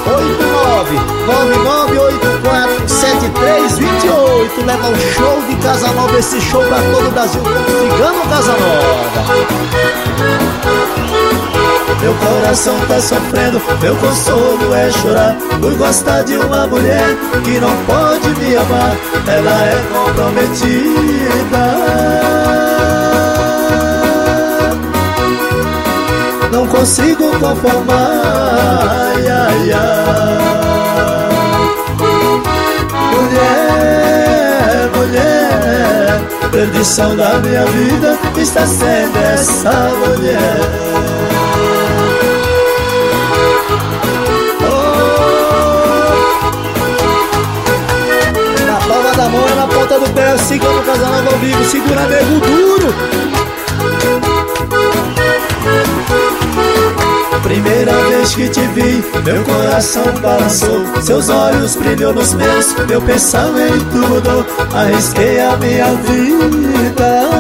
999847328. Leva um show de Casanova, esse show pra todo o Brasil, Cigano Casanova. Meu coração tá sofrendo, meu consolo é chorar por gostar de uma mulher que não pode me amar. Ela é comprometida, não consigo conformar. Ai, ai, ai. Mulher, mulher, perdição da minha vida está sendo essa mulher. Da mão é na ponta do pé, Cigano Casanova ao vivo, segura nego duro. Primeira vez que te vi, meu coração balançou, seus olhos brilhou nos meus, meu pensamento mudou, arrisquei a minha vida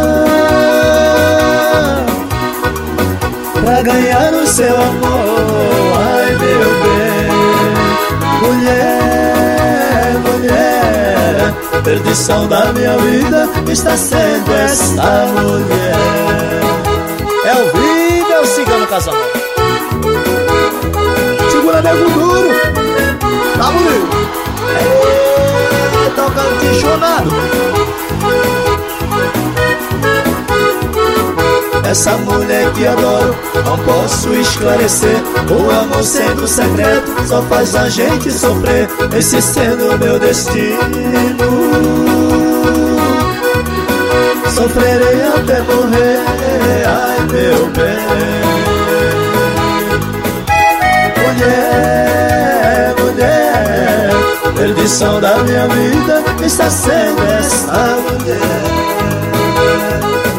pra ganhar o seu amor. Ai, meu bem, mulher, mulher, perdição da minha vida está sendo essa mulher. É ao vivo, é o Cigano Casanova. Segura nego duro. Tá bonito. Tocando tichonado. Essa mulher que adoro, não posso esclarecer. O amor sendo secreto só faz a gente sofrer. Esse sendo meu destino, sofrerei até morrer. Ai, meu bem, mulher, mulher, perdição da minha vida está sendo essa